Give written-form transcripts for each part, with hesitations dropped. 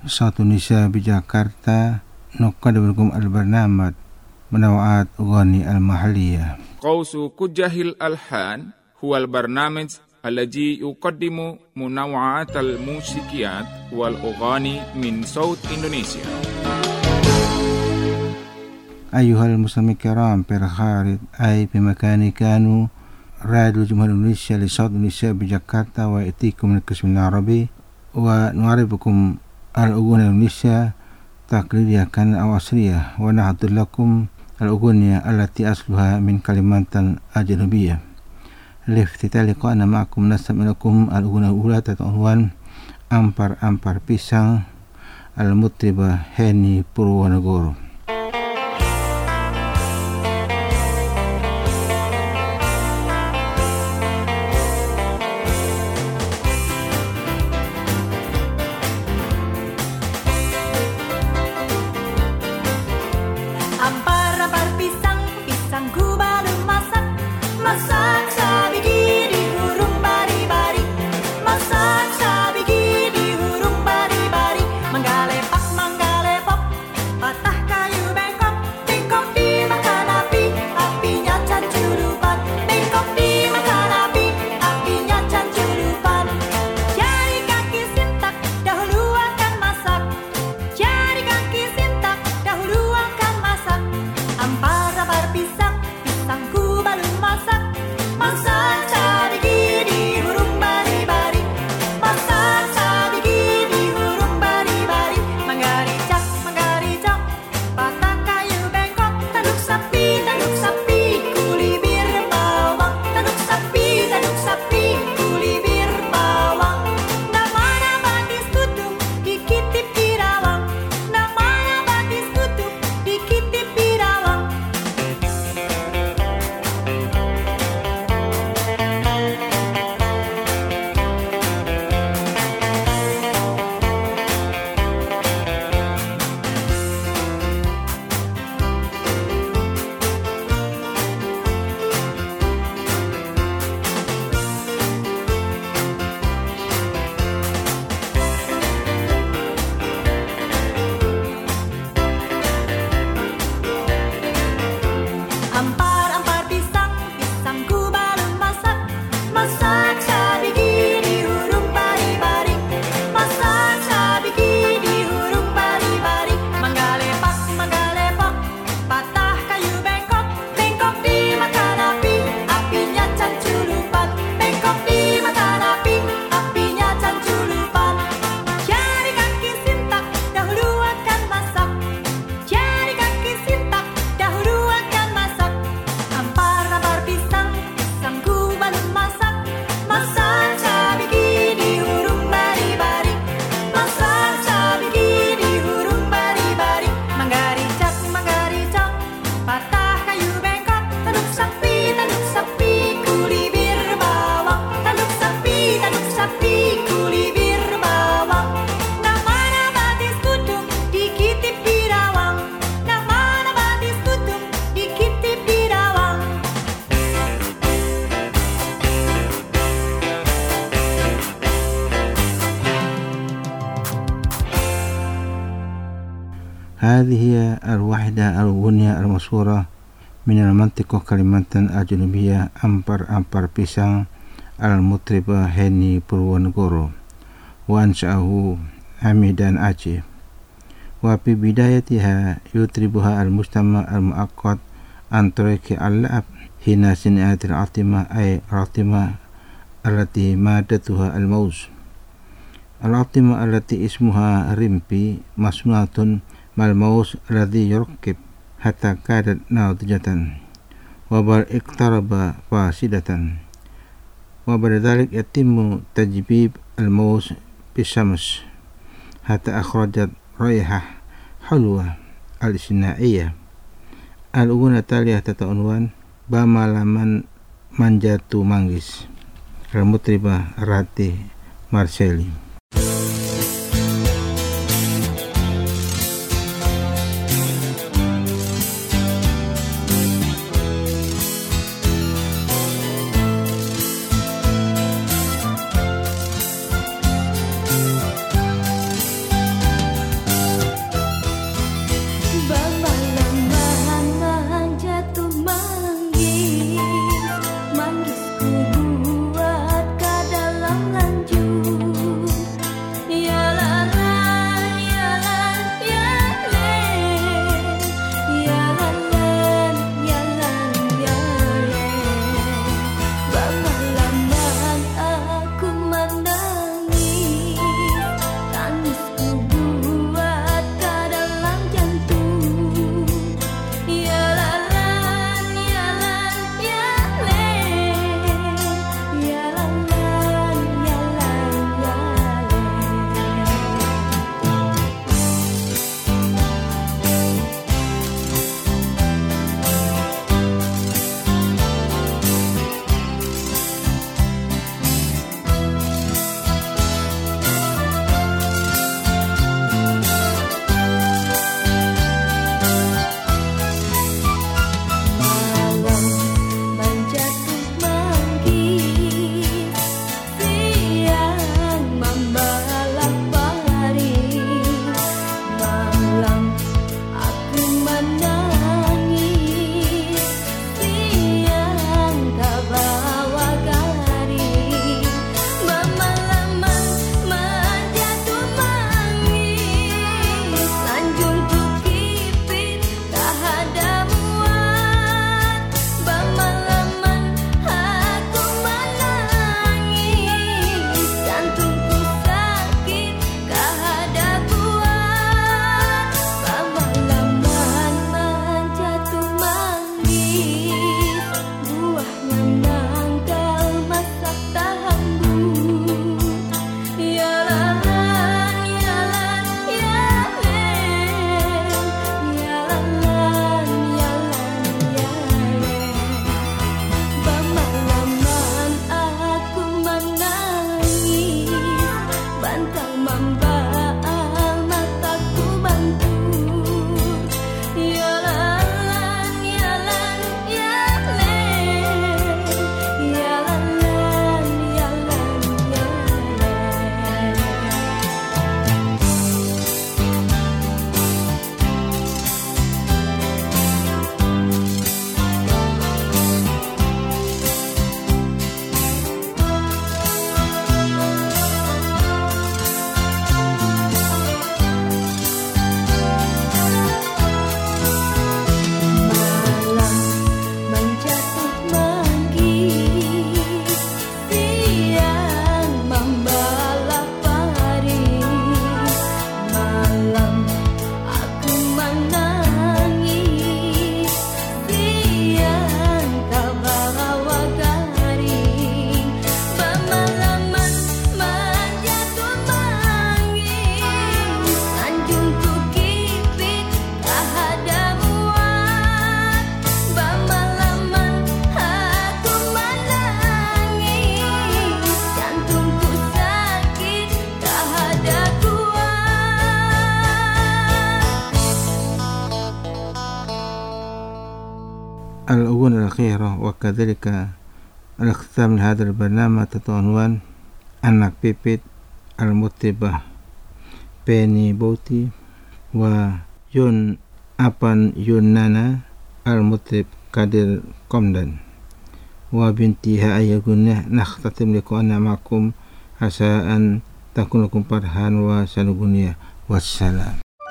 صوت النساء بجاكرتا نقدم لكم البرنامج منوعات أغاني المحلية. قوس كجه الألحان هو البرنامج الذي يقدم منوعات الموسيقيات والأغاني من صوت إندونيسيا. أيها المستمعين الكرام برخارج أي بمكان كانوا راديو جمهورية إندونيسيا لصوت النساء بجاكرتا ويأتيكم من القسم العربي ونعرفكم الأغنية الإندونيسية تقليدية كان أو عصرية ونحضر لكم الأغنية التي أصلها من كلمات أجنبية. لافتتاح لقائنا معكم نستمع لكم الأغنية الأولى تحت عنوان Ampar-Ampar Pisang المطربة هاني بروانغورو. هذه هي الوحدة الأغنية المشهورة من المنطقة كلمات أجنبية Ampar-Ampar Pisang المطربة هاني بروانغورو وأنشأه حميدان أعجي. وفي بدايتها يطربها المجتمع المؤقت عن طريق اللعب حين سمعت العاطمة أي العاطمة التي مادتها الموز. العاطمة التي اسمها رمبي مصنوعة مع الموز الذي يركب حتى كادت ناضجة وبل اقترب فاسدة. وبعد ذلك يتم تجبيب الموز بالشمس حتى أخرجت رائحة حلوة الاصطناعية. الأغنية التالية تحت عنوان Bamalaman Manjatu Manggis المطربة راتي مارسيلي. الأغنية الأخيرة وكذلك الختام لهذا البرنامج تحت عنوان Anak Pipit المطربة بيني بوتي ويون أبان يونانا المطرب قادر قمدان وبانتهاء أغنية نختتم لقاءنا معكم عسى أن تكون لكم فرحان وسنغنية والسلام.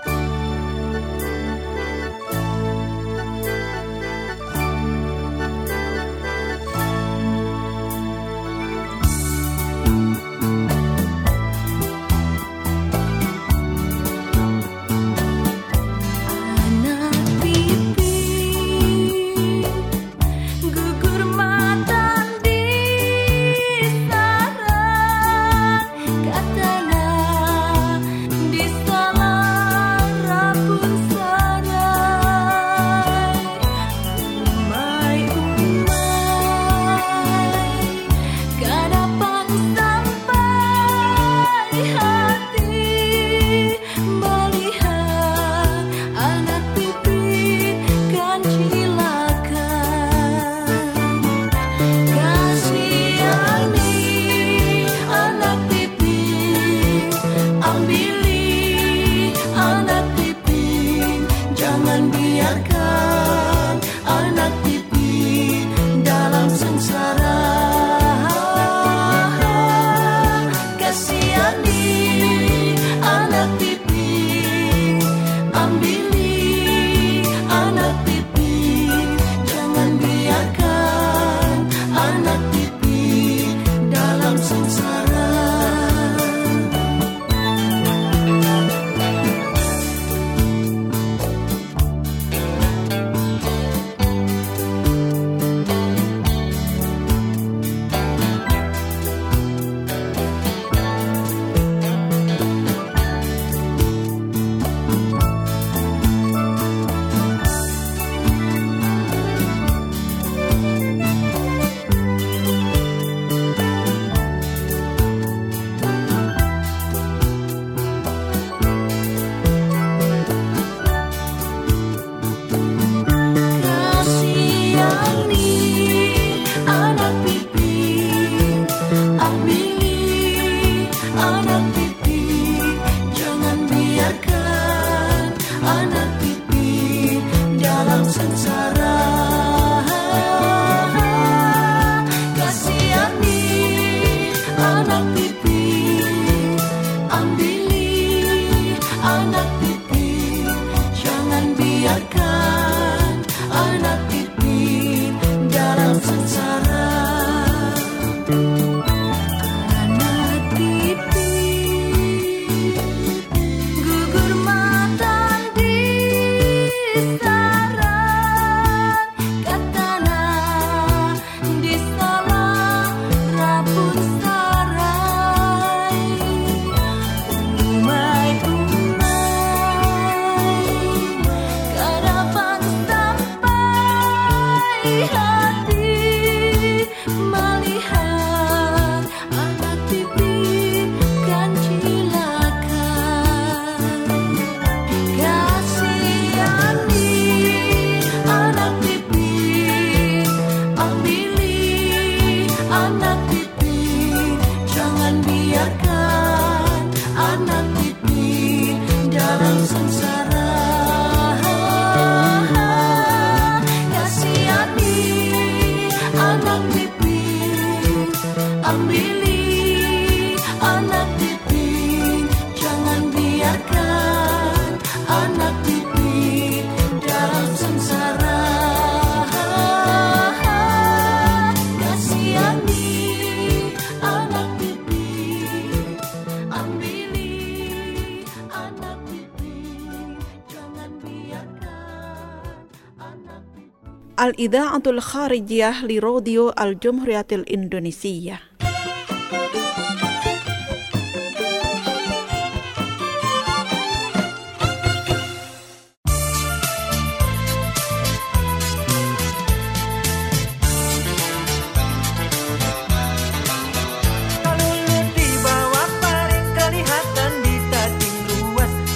Al-Idha'atul Kharijiyah li Radio Al-Jumhuriyatil Indonesia.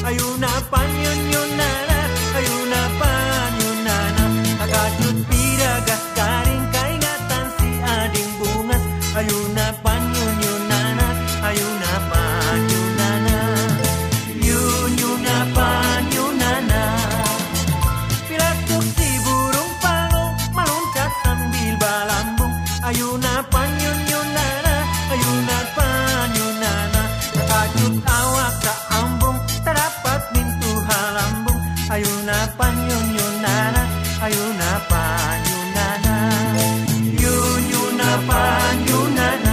Ayuna pan yun yun nana, ayuna pan yun nana, agad pira panyunyunana, ayuna panyunana, yunyuna panyunana.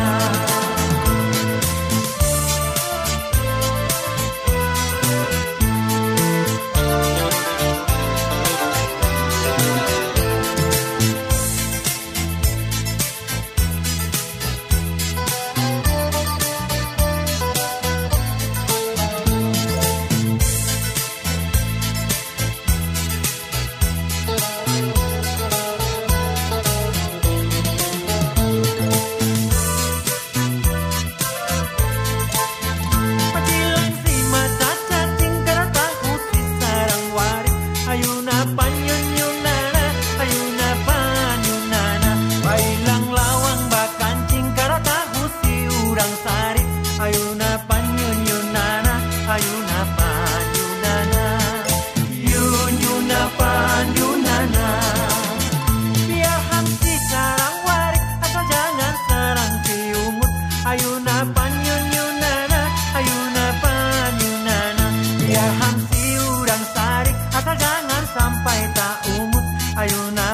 Ayuna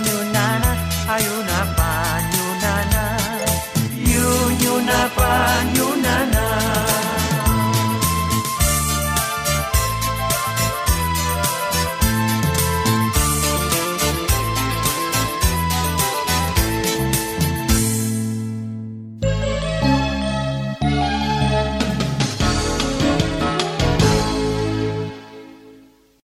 panyunyunana, ayuna panyunana, yunyuna panyunana.